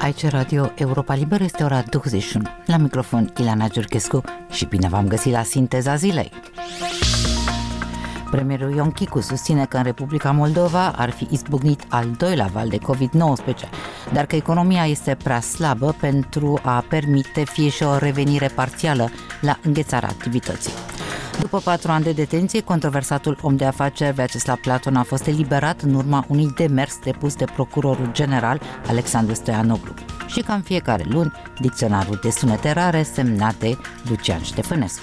aici Radio Europa Liberă, este ora 21. La microfon Ileana Giurchescu și bine v-am găsit la Sinteza Zilei. Premierul Ion Chicu susține că în Republica Moldova ar fi izbucnit al doilea val de COVID-19, dar că economia este prea slabă pentru a permite fie și o revenire parțială la înghețarea activității. După 4 ani de detenție, controversatul om de afaceri Vyacheslav Platon a fost eliberat în urma unui demers depus de procurorul general Alexandru Stoianoglu. Și ca în fiecare luni, dicționarul de sunete rare semnate Lucian Ștefănescu.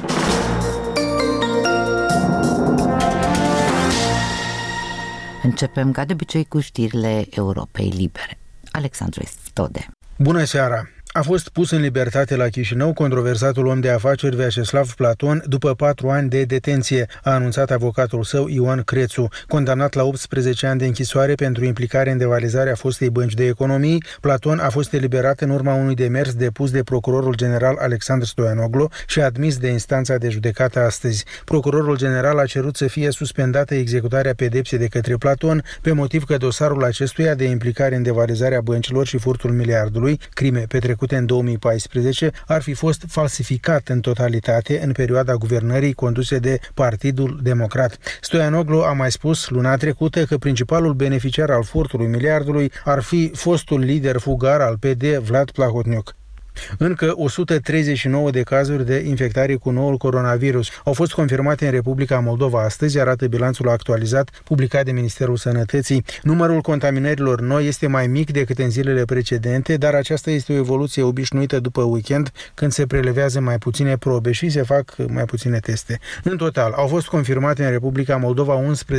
Începem ca de obicei cu știrile Europei Libere. Alexandru Estode. Bună seara! A fost pus în libertate la Chișinău controversatul om de afaceri Vyacheslav Platon după 4 ani de detenție, a anunțat avocatul său Ioan Crețu. Condamnat la 18 ani de închisoare pentru implicare în devalizarea fostei bănci de economii, Platon a fost eliberat în urma unui demers depus de procurorul general Alexandru Stoianoglu și admis de instanța de judecată astăzi. Procurorul general a cerut să fie suspendată executarea pedepsei de către Platon pe motiv că dosarul acestuia de implicare în devalizarea băncilor și furtul miliardului, crime petrecute în 2014, ar fi fost falsificat în totalitate în perioada guvernării conduse de Partidul Democrat. Stoianoglu a mai spus luna trecută că principalul beneficiar al furtului miliardului ar fi fostul lider fugar al PD, Vlad Plahotniuc. Încă 139 de cazuri de infectare cu noul coronavirus au fost confirmate în Republica Moldova astăzi, arată bilanțul actualizat publicat de Ministerul Sănătății. Numărul contaminărilor noi este mai mic decât în zilele precedente, dar aceasta este o evoluție obișnuită după weekend, când se prelevează mai puține probe și se fac mai puține teste. În total, au fost confirmate în Republica Moldova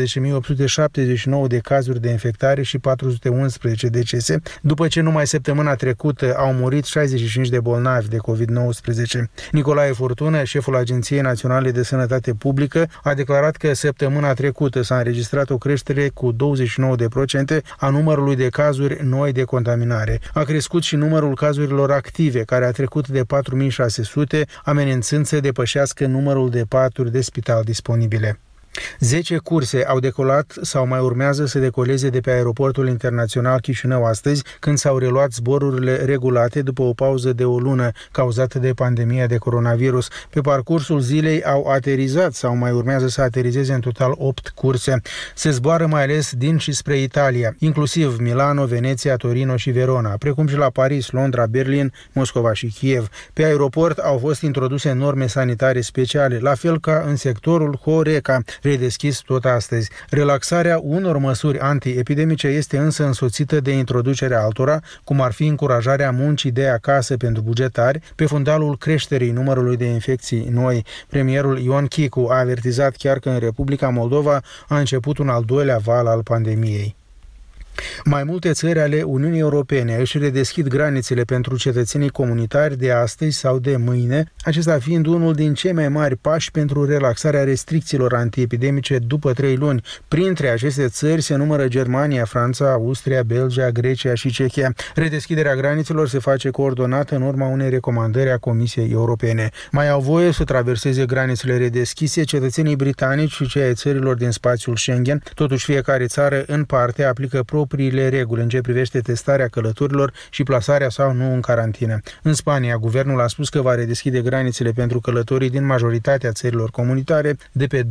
11.879 de cazuri de infectare și 411 decese, după ce numai săptămâna trecută au murit 65 de bolnavi de COVID-19. Nicolae Furtună, șeful Agenției Naționale de Sănătate Publică, a declarat că săptămâna trecută s-a înregistrat o creștere cu 29% a numărului de cazuri noi de contaminare. A crescut și numărul cazurilor active, care a trecut de 4.600, amenințând să depășească numărul de paturi de spital disponibile. 10 curse au decolat sau mai urmează să decoleze de pe aeroportul internațional Chișinău astăzi, când s-au reluat zborurile regulate după o pauză de o lună cauzată de pandemia de coronavirus. Pe parcursul zilei au aterizat sau mai urmează să aterizeze în total 8 curse. Se zboară mai ales din și spre Italia, inclusiv Milano, Veneția, Torino și Verona, precum și la Paris, Londra, Berlin, Moscova și Kiev. Pe aeroport au fost introduse norme sanitare speciale, la fel ca în sectorul Horeca, redeschis tot astăzi. Relaxarea unor măsuri antiepidemice este însă însoțită de introducerea altora, cum ar fi încurajarea muncii de acasă pentru bugetari, pe fundalul creșterii numărului de infecții noi. Premierul Ion Chicu a avertizat chiar că în Republica Moldova a început un al doilea val al pandemiei. Mai multe țări ale Uniunii Europene își redeschid granițele pentru cetățenii comunitari de astăzi sau de mâine, acesta fiind unul din cei mai mari pași pentru relaxarea restricțiilor antiepidemice după 3 luni. Printre aceste țări se numără Germania, Franța, Austria, Belgia, Grecia și Cehia. Redeschiderea granițelor se face coordonată în urma unei recomandări a Comisiei Europene. Mai au voie să traverseze granițele redeschise cetățenii britanici și cei ai țărilor din spațiul Schengen. Totuși, fiecare țară în parte aplică propriile reguli în ce privește testarea călătorilor și plasarea sau nu în carantină. În Spania, guvernul a spus că va redeschide granițele pentru călătorii din majoritatea țărilor comunitare de pe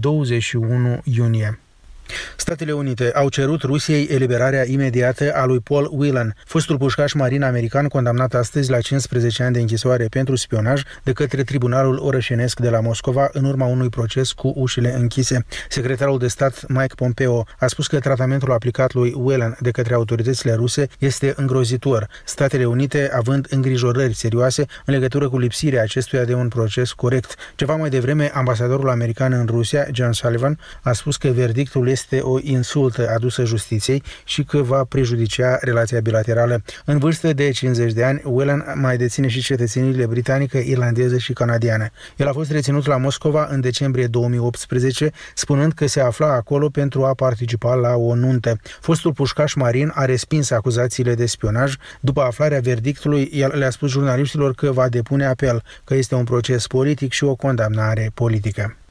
21 iunie. Statele Unite au cerut Rusiei eliberarea imediată a lui Paul Whelan, fostul pușcaș marin american condamnat astăzi la 15 ani de închisoare pentru spionaj de către Tribunalul Orășenesc de la Moscova în urma unui proces cu ușile închise. Secretarul de stat Mike Pompeo a spus că tratamentul aplicat lui Whelan de către autoritățile ruse este îngrozitor, Statele Unite având îngrijorări serioase în legătură cu lipsirea acestuia de un proces corect. Ceva mai devreme, ambasadorul american în Rusia, John Sullivan, a spus că verdictul este o insultă adusă justiției și că va prejudicia relația bilaterală. În vârstă de 50 de ani, Whelan mai deține și cetățeniile britanică, irlandeză și canadiană. El a fost reținut la Moscova în decembrie 2018, spunând că se afla acolo pentru a participa la o nuntă. Fostul pușcaș marin a respins acuzațiile de spionaj. După aflarea verdictului, el le-a spus jurnaliștilor că va depune apel, că este un proces politic și o condamnare politică.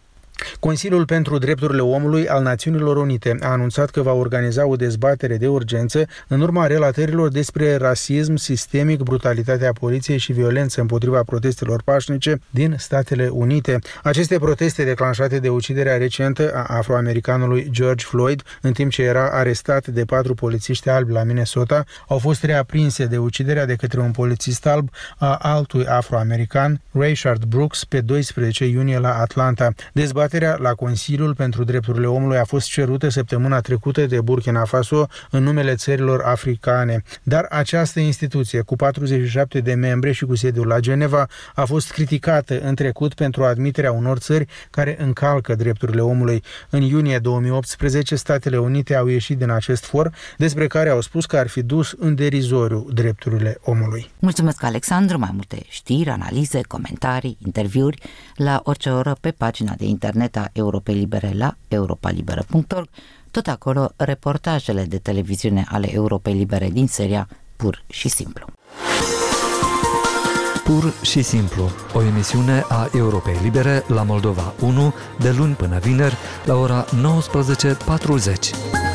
Consiliul pentru Drepturile Omului al Națiunilor Unite a anunțat că va organiza o dezbatere de urgență în urma relatărilor despre rasism sistemic, brutalitatea poliției și violență împotriva protestelor pașnice din Statele Unite. Aceste proteste declanșate de uciderea recentă a afroamericanului George Floyd, în timp ce era arestat de 4 polițiști albi la Minnesota, au fost reaprinse de uciderea de către un polițist alb a altui afroamerican, Rayshard Brooks, pe 12 iunie la Atlanta. Dezbaterea la Consiliul pentru Drepturile Omului a fost cerută săptămâna trecută de Burkina Faso în numele țărilor africane, dar această instituție, cu 47 de membri și cu sediul la Geneva, a fost criticată în trecut pentru admiterea unor țări care încalcă drepturile omului. În iunie 2018, Statele Unite au ieșit din acest for, despre care au spus că ar fi dus în derizoriu drepturile omului. Mulțumesc, Alexandru! Mai multe știri, analize, comentarii, interviuri la orice oră pe pagina de internet a Europei Libere la europalibera.org. Tot acolo reportajele de televiziune ale Europei Libere din seria Pur și Simplu. Pur și Simplu, o emisiune a Europei Libere la Moldova 1, de luni până vineri, la ora 19:40.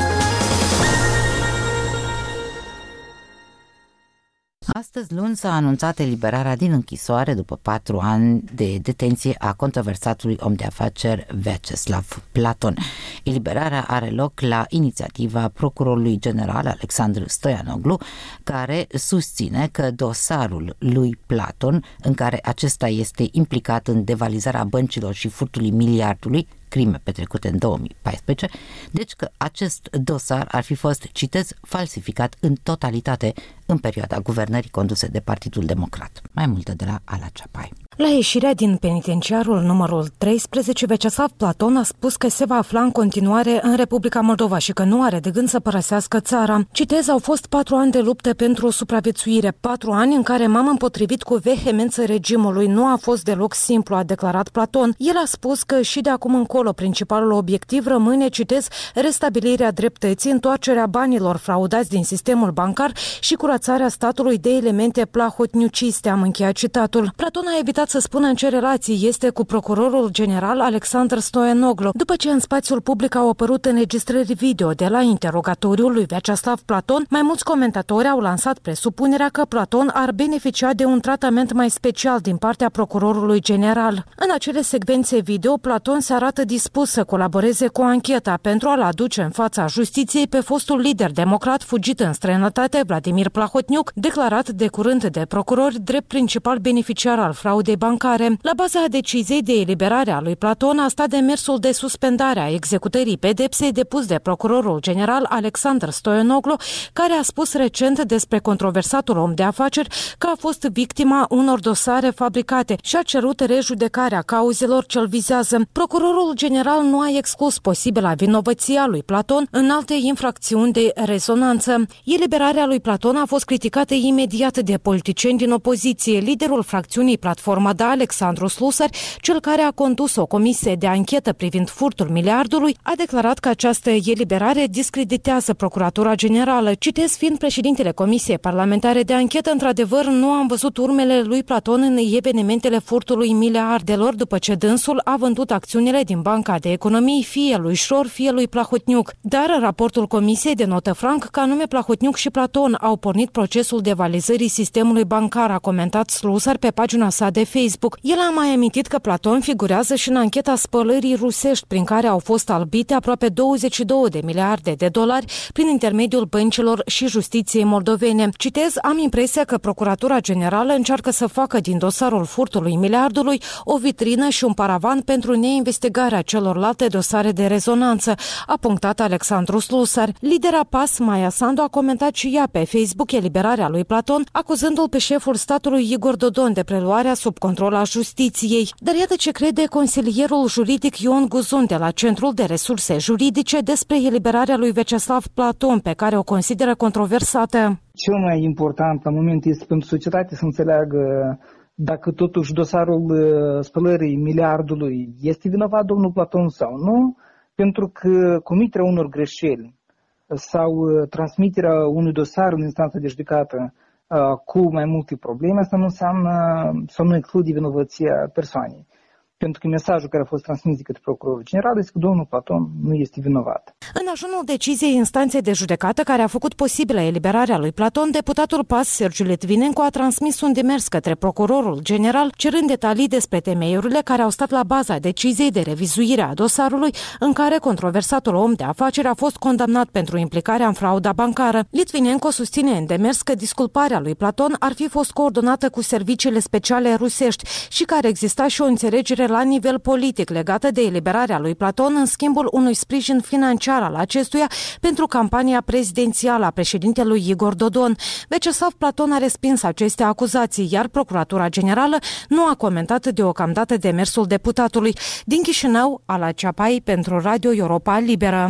Astăzi, luni, s-a anunțat eliberarea din închisoare după 4 ani de detenție a controversatului om de afaceri Vyacheslav Platon. Eliberarea are loc la inițiativa procurorului general Alexandru Stoianoglu, care susține că dosarul lui Platon, în care acesta este implicat în devalizarea băncilor și furtului miliardului, crime petrecute în 2014, deci că acest dosar ar fi fost, citez, falsificat în totalitate în perioada guvernării conduse de Partidul Democrat. Mai multe de la Ala Ceapai. La ieșirea din penitenciarul numărul 13, Vyacheslav Platon a spus că se va afla în continuare în Republica Moldova și că nu are de gând să părăsească țara. Citez, au fost 4 ani de lupte pentru supraviețuire, 4 ani în care m-am împotrivit cu vehemență regimului. Nu a fost deloc simplu, a declarat Platon. El a spus că și de acum încolo principalul obiectiv rămâne, citez, restabilirea dreptății, întoarcerea banilor fraudați din sistemul bancar și curățarea statului de elemente plahotniuciste, am încheiat citatul. Platon a evitat să spună în ce relații este cu procurorul general Alexandru Stoianoglu, după ce în spațiul public au apărut înregistrări video de la interogatoriul lui Vyacheslav Platon. Mai mulți comentatori au lansat presupunerea că Platon ar beneficia de un tratament mai special din partea procurorului general. În acele secvențe video, Platon se arată dispus să colaboreze cu ancheta pentru a-l aduce în fața justiției pe fostul lider democrat fugit în străinătate, Vladimir Plahotniuc, declarat de curând de procurori drept principal beneficiar al fraudei bancare. La baza deciziei de eliberare a lui Platon a stat demersul de suspendare a executării pedepsei depus de procurorul general Alexandru Stoianoglu, care a spus recent despre controversatul om de afaceri că a fost victima unor dosare fabricate și a cerut rejudecarea cauzelor ce îl vizează. Procurorul general nu a exclus posibila vinovăție a lui Platon în alte infracțiuni de rezonanță. Eliberarea lui Platon a fost criticată imediat de politicieni din opoziție. Liderul fracțiunii Platforma Da, Alexandru Slusar, cel care a condus o comisie de anchetă privind furtul miliardului, a declarat că această eliberare discreditează Procuratura Generală. Citez, fiind președintele Comisiei Parlamentare de Anchetă, într-adevăr nu am văzut urmele lui Platon în evenimentele furtului miliardelor după ce dânsul a vândut acțiunile din Banca de Economii fie lui Șor, fie lui Plahotniuc. Dar raportul Comisiei denotă franc că anume Plahotniuc și Platon au pornit procesul devalizării sistemului bancar, a comentat Slusar pe pagina sa de Facebook. El a mai amintit că Platon figurează și în ancheta spălării rusești, prin care au fost albite aproape 22 de miliarde de dolari prin intermediul băncilor și justiției moldovene. Citez, am impresia că Procuratura Generală încearcă să facă din dosarul furtului miliardului o vitrină și un paravan pentru neinvestigarea celorlalte dosare de rezonanță, a punctat Alexandru Slusar. Lidera PAS, Maia Sandu, a comentat și ea pe Facebook eliberarea lui Platon, acuzându-l pe șeful statului Igor Dodon de preluarea sub control a justiției. Dar iată ce crede consilierul juridic Ion Guzun de la Centrul de Resurse Juridice despre eliberarea lui Vyacheslav Platon, pe care o consideră controversată. Cel mai important la moment este pentru societate să înțeleagă dacă totuși dosarul spălării miliardului este vinovat domnul Platon sau nu, pentru că comiterea unor greșeli sau transmiterea unui dosar în instanță de judecată cu mai multe probleme, asta nu înseamnă sau nu exclude vinovăția persoanei. pentru că mesajul care a fost transmis de către procurorul general este că domnul Platon nu este vinovat. În ajunul deciziei instanței de judecată care a făcut posibilă eliberarea lui Platon, deputatul PAS Sergiu Litvinenko a transmis un demers către procurorul general cerând detalii despre temeiurile care au stat la baza deciziei de revizuire a dosarului în care controversatul om de afaceri a fost condamnat pentru implicarea în frauda bancară. Litvinenko susține în demers că disculparea lui Platon ar fi fost coordonată cu serviciile speciale rusești și că ar exista și o înțelegere la nivel politic legată de eliberarea lui Platon în schimbul unui sprijin financiar al acestuia pentru campania prezidențială a președintelui Igor Dodon. Vyacheslav Platon a respins aceste acuzații, iar Procuratura Generală nu a comentat deocamdată demersul deputatului. Din Chișinău, Ala Ceapai pentru Radio Europa Liberă.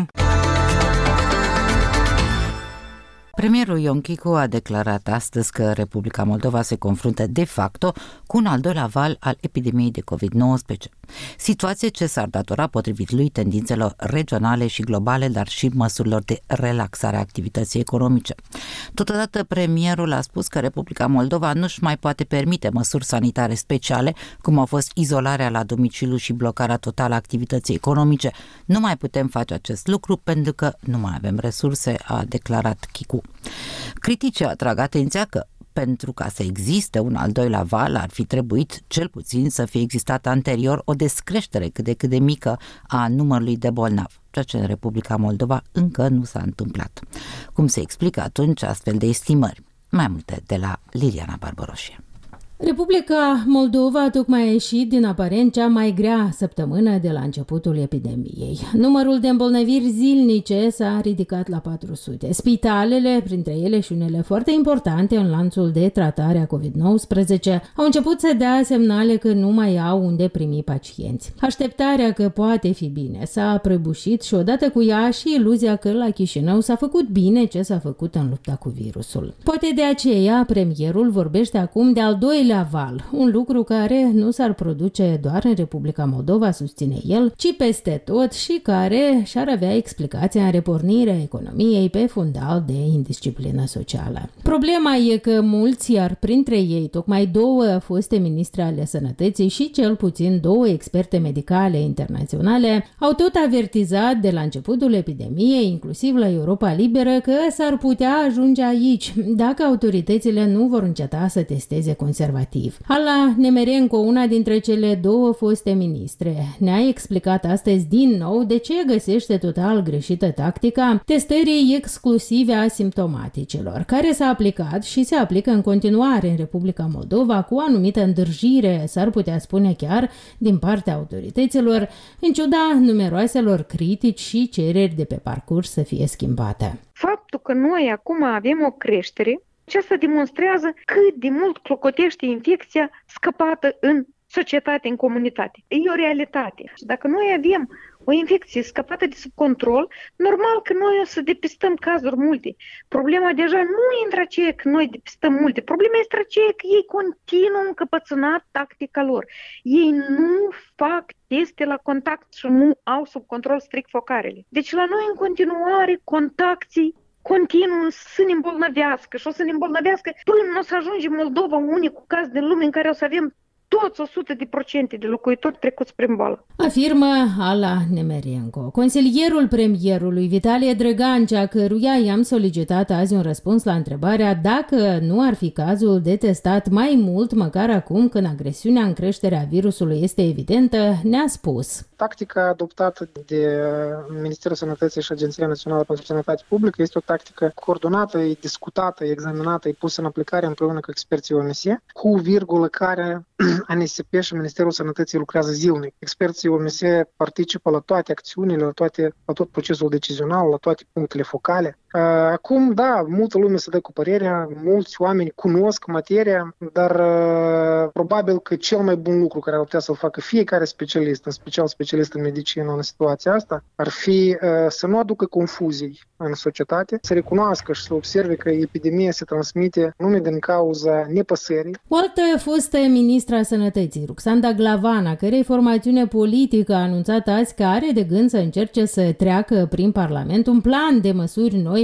Premierul Ion Chicu a declarat astăzi că Republica Moldova se confruntă de facto cu un al doilea val al epidemiei de COVID-19. Situație ce s-ar datora, potrivit lui, tendințelor regionale și globale, dar și măsurilor de relaxare a activității economice. Totodată, premierul a spus că Republica Moldova nu-și mai poate permite măsuri sanitare speciale, cum au fost izolarea la domiciliu și blocarea totală a activității economice. Nu mai putem face acest lucru pentru că nu mai avem resurse, a declarat Chicu. Criticii atrag atenția că pentru ca să existe un al doilea val ar fi trebuit cel puțin să fie existat anterior o descreștere cât de cât de mică a numărului de bolnavi, ceea ce în Republica Moldova încă nu s-a întâmplat. Cum se explică atunci astfel de estimări? Mai multe de la Liliana Barboroșie. Republica Moldova tocmai a ieșit din aparent cea mai grea săptămână de la începutul epidemiei. Numărul de îmbolnăviri zilnice s-a ridicat la 400. Spitalele, printre ele și unele foarte importante în lanțul de tratare a COVID-19, au început să dea semnale că nu mai au unde primi pacienți. Așteptarea că poate fi bine s-a prăbușit și odată cu ea și iluzia că la Chișinău s-a făcut bine ce s-a făcut în lupta cu virusul. Poate de aceea premierul vorbește acum de al doilea val, un lucru care nu s-ar produce doar în Republica Moldova, susține el, ci peste tot și care și-ar avea explicația în repornirea economiei pe fundal de indisciplină socială. Problema e că mulți, iar printre ei tocmai 2 foste ministre ale sănătății și cel puțin 2 experte medicale internaționale, au tot avertizat de la începutul epidemiei, inclusiv la Europa Liberă, că s-ar putea ajunge aici dacă autoritățile nu vor înceta să testeze conservativ. Ala Nemerenko, una dintre cele 2 foste ministre, ne-a explicat astăzi din nou de ce găsește total greșită tactica testării exclusive a simptomaticilor, care s-a aplicat și se aplică în continuare în Republica Moldova cu o anumită îndârjire, s-ar putea spune chiar, din partea autorităților, în ciuda numeroaselor critici și cereri de pe parcurs să fie schimbate. Faptul că noi acum avem o creștere, aceasta demonstrează cât de mult clocotește infecția scăpată în societate, în comunitate. E o realitate. Și dacă noi avem o infecție scăpată de sub control, normal că noi o să depistăm cazuri multe. Problema deja nu intră aceea că noi depistăm multe. Problema este aceea că ei continuă încăpățânat tactica lor. Ei nu fac teste la contact și nu au sub control strict focarele. Deci la noi în continuare contacții continuă să ne îmbolnăvească și o să ne îmbolnăvească până o să ajungem Moldova unicul caz din lume în care o să avem toți 100% de locuitori trecuți prin boală. Afirmă Ala Nemerenko. Consilierul premierului Vitalie Drăgancea, căruia i-am solicitat azi un răspuns la întrebarea dacă nu ar fi cazul de testat mai mult, măcar acum când agresiunea în creștere a virusului este evidentă, ne-a spus. Tactica adoptată de Ministerul Sănătății și Agenția Națională pentru Sănătate Publică este o tactică coordonată, e discutată, e examinată, e pusă în aplicare împreună cu experții OMS, cu virgulă care ANSP și Ministerul Sănătății lucrează zilnic. Experții OMS participă la toate acțiunile, la tot procesul decizional, la toate punctele focale. Acum, da, multă lume se dă cu părerea, mulți oameni cunosc materia, dar probabil că cel mai bun lucru care ar putea să-l facă fiecare specialist, în special specialist în medicină în situația asta, ar fi să nu aducă confuzii în societate, să recunoască și să observe că epidemia se transmite numai din cauza nepăsării. O altă fostă ministra Sănătății, Ruxanda Glavana, cărei formațiune politică a anunțat azi că are de gând să încerce să treacă prin Parlament un plan de măsuri noi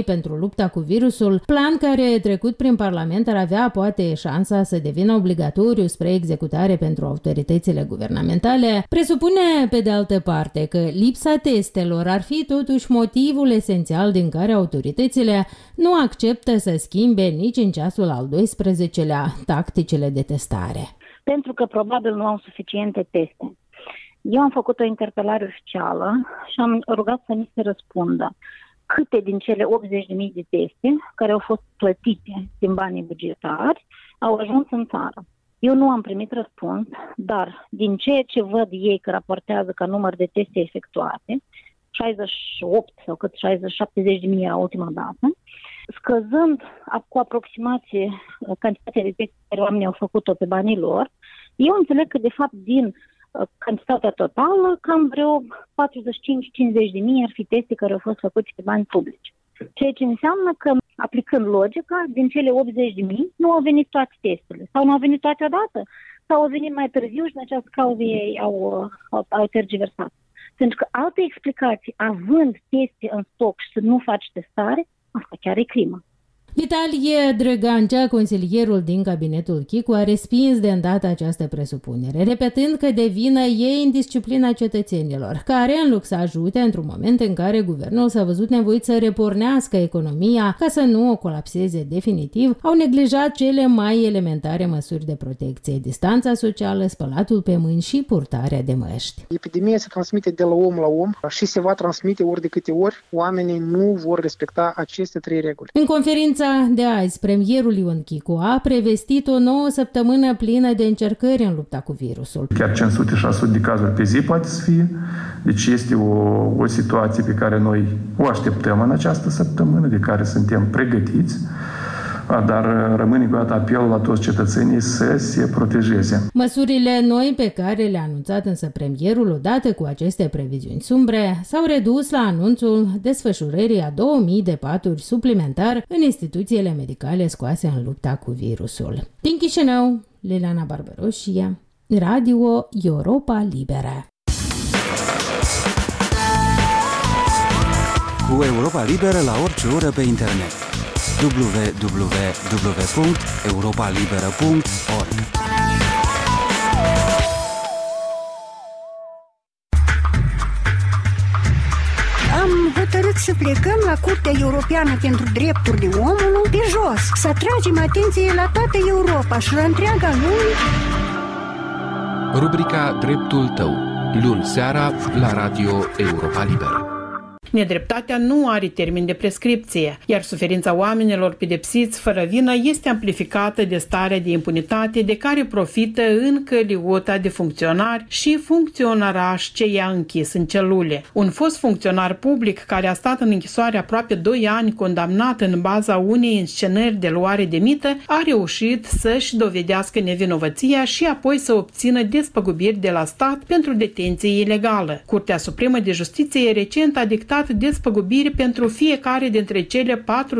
pentru lupta cu virusul, plan care, trecut prin Parlament, ar avea poate șansa să devină obligatoriu spre executare pentru autoritățile guvernamentale, presupune, pe de altă parte, că lipsa testelor ar fi totuși motivul esențial din care autoritățile nu acceptă să schimbe nici în ceasul al 12-lea tacticile de testare. Pentru că probabil nu au suficiente teste. Eu am făcut o interpelare oficială și am rugat să mi se răspundă câte din cele 80.000 de teste care au fost plătite din banii bugetari au ajuns în țară. Eu nu am primit răspuns, dar din ceea ce văd ei că raportează ca număr de teste efectuate, 68 sau cât 70 de mii era ultima dată, scăzând cu aproximație cantitatea de teste care oamenii au făcut-o pe banii lor, eu înțeleg că de fapt din cantitatea totală, cam vreo 45-50 de mii ar fi teste care au fost făcute pe bani publici. Ceea ce înseamnă că, aplicând logica, din cele 80 de mii nu au venit toate testele. Sau nu au venit toate odată, sau au venit mai târziu și în această cauză ei au tergiversat. Pentru că alte explicații, având teste în stoc și să nu faci testare, asta chiar e crimă. Vitalie Drăgancea, consilierul din cabinetul Chicu, a respins de îndată această presupunere, repetând că de vină e indisciplina cetățenilor, care, în loc să ajute într-un moment în care guvernul s-a văzut nevoit să repornească economia ca să nu o colapseze definitiv, au neglijat cele mai elementare măsuri de protecție, distanța socială, spălatul pe mâini și purtarea de măști. Epidemia se transmite de la om la om și se va transmite ori de câte ori oamenii nu vor respecta aceste 3 reguli. În conferința de azi, premierul Ion Chicu a prevestit o nouă săptămână plină de încercări în lupta cu virusul. Chiar 500-600 de cazuri pe zi poate să fie. Deci este o situație pe care noi o așteptăm în această săptămână, de care suntem pregătiți. Dar rămâne cu apelul la toți cetățenii să se protejeze. Măsurile noi pe care le-a anunțat însă premierul odată cu aceste previziuni sumbre s-au redus la anunțul desfășurării a 2000 de paturi suplimentar în instituțiile medicale scoase în lupta cu virusul. Din Chișinău, Liliana Barbaroșia, Radio Europa Liberă. Cu Europa Liberă la orice oră pe internet. www.europalibera.org. Am hotărât să plecăm la Curtea Europeană pentru Drepturile Omului pe jos, să atragem atenție la toată Europa și la întreaga lume. Rubrica Dreptul tău, luni seara la Radio Europa Liberă. Nedreptatea nu are termen de prescripție, iar suferința oamenilor pedepsiți fără vină este amplificată de starea de impunitate de care profită încă liota de funcționari și funcționarași ce i-a închis în celule. Un fost funcționar public care a stat în închisoare aproape 2 ani, condamnat în baza unei înscenări de luare de mită, a reușit să-și dovedească nevinovăția și apoi să obțină despăgubiri de la stat pentru detenție ilegală. Curtea Supremă de Justiție recent a dictat despăgubiri pentru fiecare dintre cele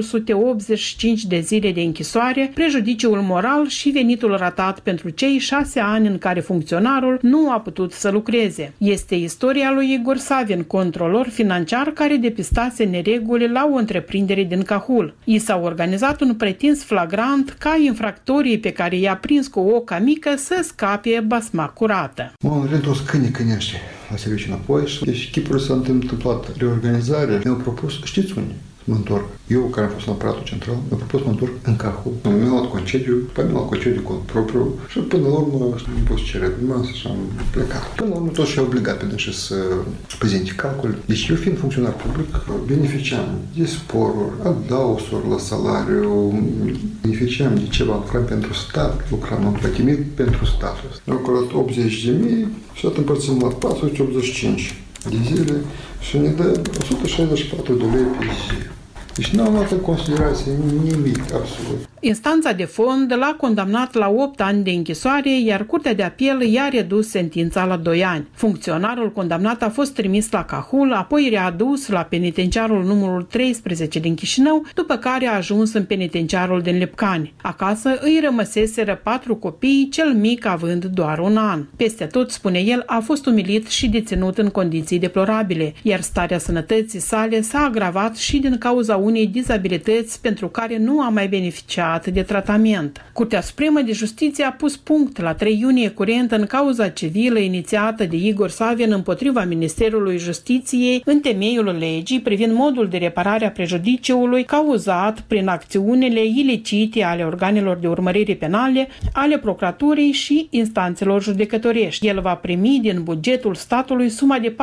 485 de zile de închisoare, prejudiciul moral și venitul ratat pentru cei 6 ani în care funcționarul nu a putut să lucreze. Este istoria lui Igor Savin, controlor financiar care depistase nereguli la o întreprindere din Cahul. I s-a organizat un pretins flagrant ca infractorii pe care i-a prins cu oca mică să scape basma curată. Mă întors cânește la serviciu înapoi și deci chipul s-a întâmplat reorganizarea. Mi-au propus, știți unde? Mă întorc. Eu, care am fost în aparatul central, mi-au propus să mă întorc în Cahul. Mi-am luat concediu, după mi-am luat concediu cu propriu și până la urmă am pus cerere de masă și am plecat. Până la urmă tot și-a obligat pe dânsi să prezinte calcul. Deci eu, fiind funcționar public, beneficiam de sporuri, adausuri la salariu, beneficiam de ceva, lucram pentru stat, lucram în plătimit pentru stat. Mi-au curat 80.000 și atunci împărțim la 485 de zile și ne dă 164 de lei pe zi. Deci n-am luat în considerație nimic, absolut. Instanța de fond l-a condamnat la 8 ani de închisoare, iar Curtea de Apel i-a redus sentința la 2 ani. Funcționarul condamnat a fost trimis la Cahul, apoi readus la penitenciarul numărul 13 din Chișinău, după care a ajuns în penitenciarul din Lepcani. Acasă îi rămăseseră 4 copii, cel mic având doar 1 an. Peste tot, spune el, a fost umilit și deținut în condiții deplorabile, iar starea sănătății sale s-a agravat și din cauza unei dizabilități pentru care nu a mai beneficiat de tratament. Curtea Supremă de Justiție a pus punct la 3 iunie curent în cauza civilă inițiată de Igor Saven împotriva Ministerului Justiției în temeiul legii privind modul de reparare a prejudiciului cauzat prin acțiunile ilicite ale organelor de urmărire penale, ale procuraturii și instanțelor judecătorești. El va primi din bugetul statului suma de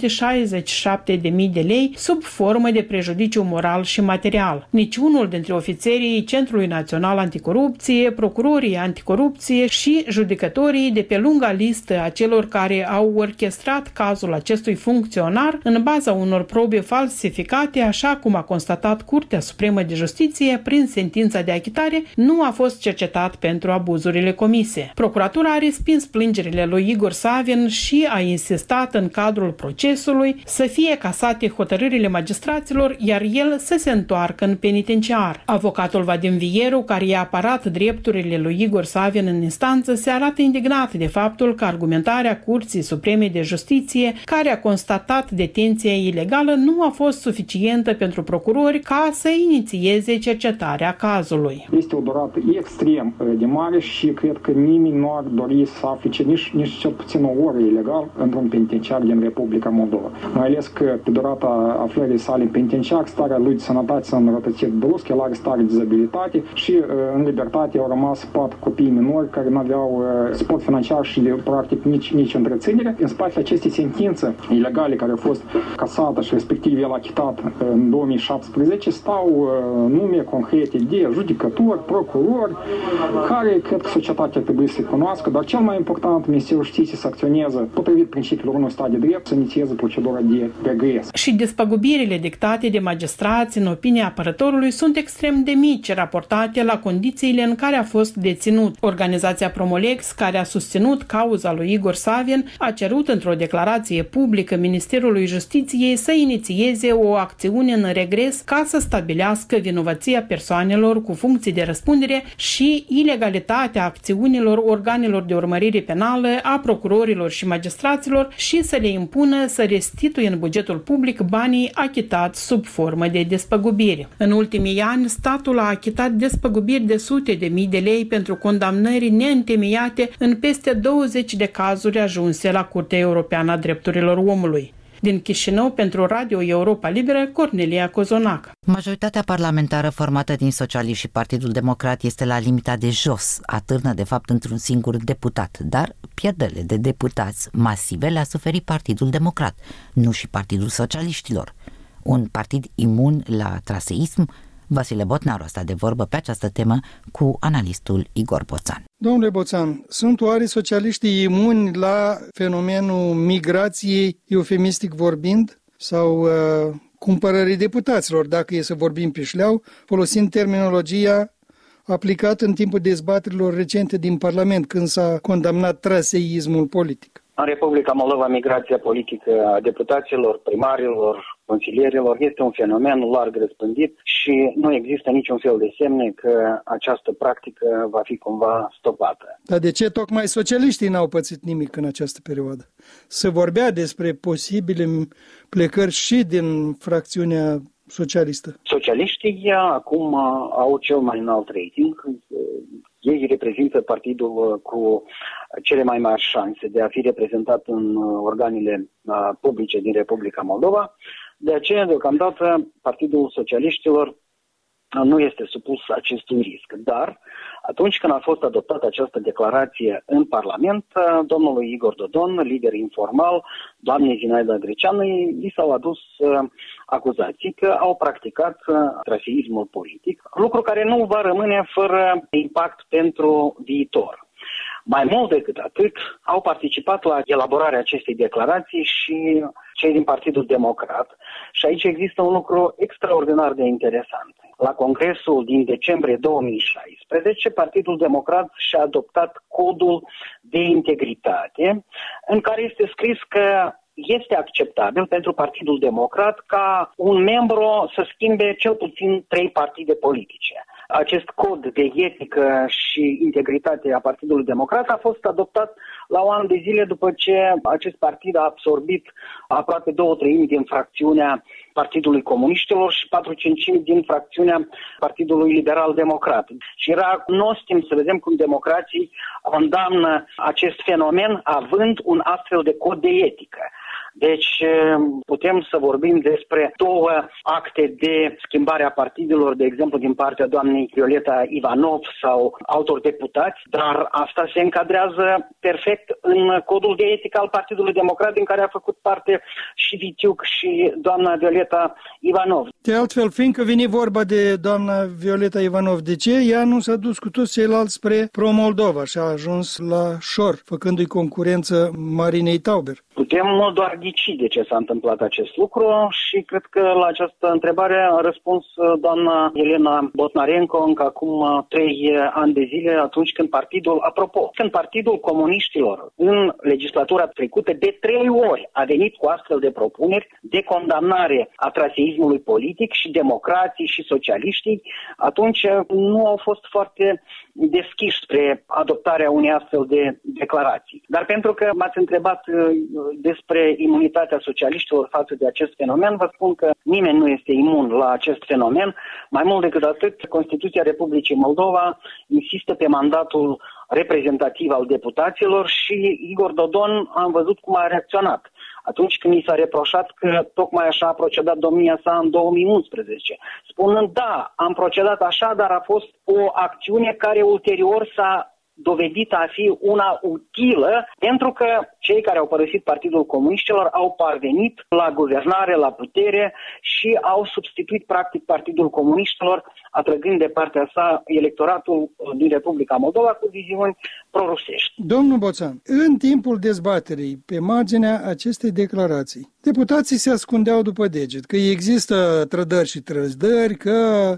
467.000 de lei sub formă de prejudiciu moral și material. Niciunul dintre ofițerii Centrului Național Anticorupție, procurorii anticorupție și judecătorii de pe lunga listă a celor care au orchestrat cazul acestui funcționar în baza unor probe falsificate, așa cum a constatat Curtea Supremă de Justiție prin sentința de achitare, nu a fost cercetat pentru abuzurile comise. Procuratura a respins plângerile lui Igor Saven și a insistat în cadrul procesului să fie casate hotărârile magistraților, iar el să se întoarcă în penitenciar. Avocatul Vadim Vieru, care i-a apărat drepturile lui Igor Saven în instanță, se arată indignat de faptul că argumentarea Curții Supreme de Justiție, care a constatat detenția ilegală, nu a fost suficientă pentru procurori ca să inițieze cercetarea cazului. Este o durată extrem de mare și cred că nimeni nu ar dori să afle nici cel puțin o oră ilegal într-un penitenciar din Republica Moldova. Mai ales că pe durata aflării sale în penitenciar, starea lui de sănătate s-a înrătățit brusc, el are stare de dizabilitate și în libertate au rămas 4 copii minori care nu aveau suport financiar și practic nici întreținere. În spatele acestei sentințe ilegale care au fost casată și respectiv el achitat în 2017 stau nume concrete de judecători, procurori, care cred că societatea trebuie să-i cunoască, dar cel mai important, Ministerul Justiției să acționeze potrivit principiilor unui stat de drept, să inițieze procedura de regres. Și despăgubirile dictate de magistrați, în opinia apărătorului, sunt extrem de mici, raportate la condițiile în care a fost deținut. Organizația Promolex, care a susținut cauza lui Igor Saven, a cerut într-o declarație publică Ministerului Justiției să inițieze o acțiune în regres ca să stabilească vinovăția persoanelor cu funcții de răspundere și ilegalitatea acțiunilor organelor de urmărire penală, a procurorilor și magistraților și să le impună să restituie în bugetul public banii achitați sub formă de despăgubiri. În ultimii ani, statul a achitat despăgubiri de sute de mii de lei pentru condamnări neîntemeiate în peste 20 de cazuri ajunse la Curtea Europeană a Drepturilor Omului. Din Chișinău, pentru Radio Europa Liberă, Cornelia Cozonac. Majoritatea parlamentară formată din Socialiști și Partidul Democrat este la limita de jos, atârnă de fapt într-un singur deputat, dar pierderile de deputați masive le-a suferit Partidul Democrat, nu și Partidul Socialiștilor. Un partid imun la traseism? Vasile Botnaru a stat de vorbă pe această temă cu analistul Igor Boțan. Domnule Boțan, sunt oare socialiștii imuni la fenomenul migrației, eufemistic vorbind, sau cumpărării deputaților, dacă e să vorbim pe șleau, folosind terminologia aplicată în timpul dezbaterilor recente din Parlament, când s-a condamnat traseismul politic? În Republica Moldova, migrația politică a deputaților, primarilor, consilierilor este un fenomen larg răspândit și nu există niciun fel de semne că această practică va fi cumva stopată. Dar de ce tocmai socialiștii n-au pățit nimic în această perioadă? Se vorbea despre posibile plecări și din fracțiunea socialistă. Socialiștii acum au cel mai înalt rating. Ei reprezintă partidul cu cele mai mari șanse de a fi reprezentat în organele publice din Republica Moldova. De aceea, deocamdată, Partidul Socialiștilor nu este supus acestui risc. Dar, atunci când a fost adoptată această declarație în Parlament, domnului Igor Dodon, lider informal, doamnei Zinaida Greceanu, li s-au adus acuzații că au practicat traseismul politic, lucru care nu va rămâne fără impact pentru viitor. Mai mult decât atât, au participat la elaborarea acestei declarații și cei din Partidul Democrat. Și aici există un lucru extraordinar de interesant. La congresul din decembrie 2016, Partidul Democrat și-a adoptat codul de integritate, în care este scris că este acceptabil pentru Partidul Democrat ca un membru să schimbe cel puțin 3 partide politice. Acest cod de etică și integritate a Partidului Democrat a fost adoptat la un an de zile după ce acest partid a absorbit aproape 2/3 din fracțiunea Partidului Comuniștilor și 4/5 din fracțiunea Partidului Liberal-Democrat. Și era nostim să vedem cum democrații condamnă acest fenomen având un astfel de cod de etică. Deci putem să vorbim despre două acte de schimbare a partidelor, de exemplu din partea doamnei Violeta Ivanov sau altor deputați, dar asta se încadrează perfect în codul de etică al Partidului Democrat, din care a făcut parte și Vitiuc și doamna Violeta Ivanov. De altfel, fiindcă vine vorba de doamna Violeta Ivanov, de ce ea nu s-a dus cu toți ceilalți spre Pro-Moldova și a ajuns la șor, făcându-i concurență Marinei Tauber? Putem doar ghici de ce s-a întâmplat acest lucru și cred că la această întrebare a răspuns doamna Elena Botnarenko încă acum 3 ani de zile, atunci când Partidul Comuniștilor în legislatura trecută de 3 ori a venit cu astfel de propuneri de condamnare a traseismului politic și democrații și socialiștii, atunci nu au fost foarte deschiși spre adoptarea unei astfel de declarații. Dar pentru că m-ați întrebat despre imunitatea socialiștilor față de acest fenomen, vă spun că nimeni nu este imun la acest fenomen. Mai mult decât atât, Constituția Republicii Moldova insistă pe mandatul reprezentativ al deputaților și Igor Dodon am văzut cum a reacționat atunci când i s-a reproșat că tocmai așa a procedat domnia sa în 2011, spunând da, am procedat așa, dar a fost o acțiune care ulterior s-a dovedit a fi una utilă, pentru că cei care au părăsit Partidul Comuniștilor au parvenit la guvernare, la putere și au substituit practic Partidul Comuniștilor, atrăgând de partea sa electoratul din Republica Moldova cu viziuni prorusești. Domnul Boțan, în timpul dezbaterii pe marginea acestei declarații, deputații se ascundeau după deget, că există trădări și trăzdări, că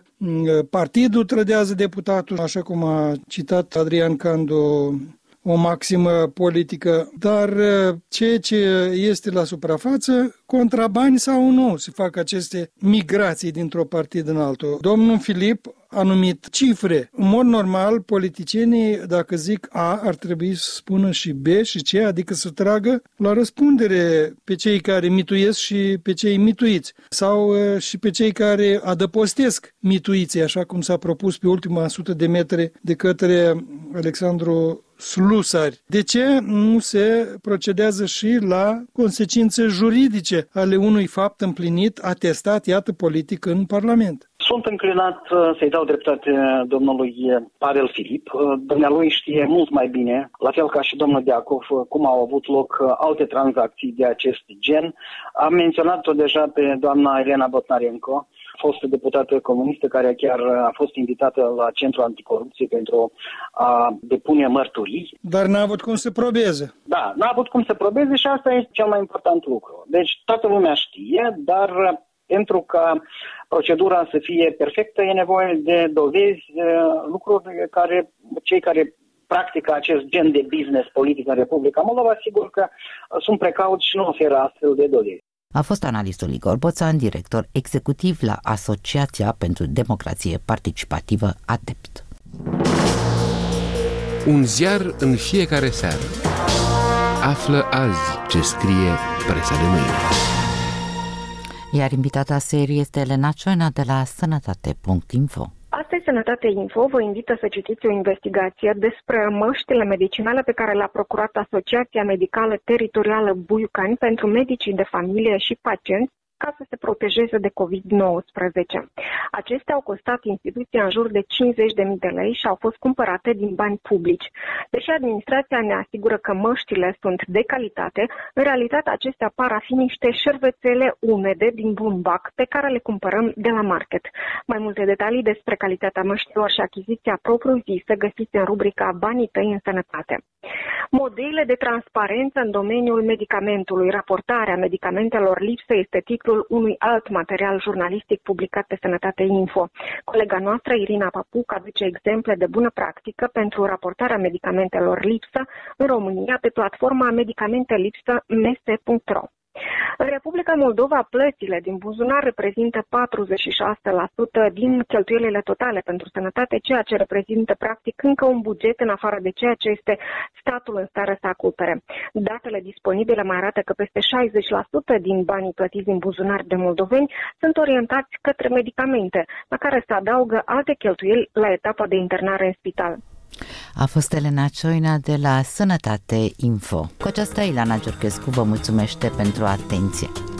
partidul trădează deputatul, așa cum a citat Adrian Candu, o maximă politică, dar ceea ce este la suprafață, contrabani sau nu, se fac aceste migrații dintr-o partid în altul. Domnul Filip a numit cifre. În mod normal, politicienii, dacă zic A, ar trebui să spună și B și C, adică să tragă la răspundere pe cei care mituiesc și pe cei mituiți, sau și pe cei care adăpostesc mituiții, așa cum s-a propus pe ultima 100 de metri de către Alexandru Slusari. De ce nu se procedează și la consecințe juridice ale unui fapt împlinit, atestat, iată, politic în Parlament? Sunt înclinat să-i dau dreptate domnului Pavel Filip. Dumnealui știe mult mai bine, la fel ca și domnul Deacov, cum au avut loc alte tranzacții de acest gen. Am menționat-o deja pe doamna Elena Botnarenko, fostă deputată comunistă care chiar a fost invitată la Centrul Anticorupție pentru a depune mărturii. Dar n-a avut cum să probeze. Da, n-a avut cum să probeze și asta este cel mai important lucru. Deci toată lumea știe, dar pentru ca procedura să fie perfectă e nevoie de dovezi, lucruri care cei care practică acest gen de business politic în Republica Moldova, sigur că sunt precauți și nu oferă astfel de dovezi. A fost analistul Igor Boțan, director executiv la Asociația pentru Democrație Participativă ADEPT. Un ziar în fiecare seară. Află azi ce scrie presa de mâine. Iar invitata serii este Elena Cioina de la Sănătate.info. Astăzi, Sănătate Info vă invită să citiți o investigație despre măștile medicinale pe care le-a procurat Asociația Medicală Teritorială Buiucani pentru medicii de familie și pacienți ca să se protejeze de COVID-19. Acestea au costat instituția în jur de 50.000 de lei și au fost cumpărate din bani publici. Deși administrația ne asigură că măștile sunt de calitate, în realitate acestea par a fi niște șervețele umede din bumbac pe care le cumpărăm de la market. Mai multe detalii despre calitatea măștilor și achiziția propriu-zisă găsiți în rubrica Banii tăi în sănătate. Modele de transparență în domeniul medicamentului. Raportarea medicamentelor lipsă este titlul unui alt material jurnalistic publicat pe Sănătate Info. Colega noastră, Irina Papuc, aduce exemple de bună practică pentru raportarea medicamentelor lipsă în România pe platforma Medicamente Lipsă mese.ro. În Republica Moldova, plățile din buzunar reprezintă 46% din cheltuielile totale pentru sănătate, ceea ce reprezintă practic încă un buget în afară de ceea ce este statul în stare să acopere. Datele disponibile mai arată că peste 60% din banii plătiți din buzunar de moldoveni sunt orientați către medicamente, la care se adaugă alte cheltuieli la etapa de internare în spital. A fost Elena Cioina de la Sănătate Info. Cu aceasta, Ilana Giurchescu vă mulțumește pentru atenție.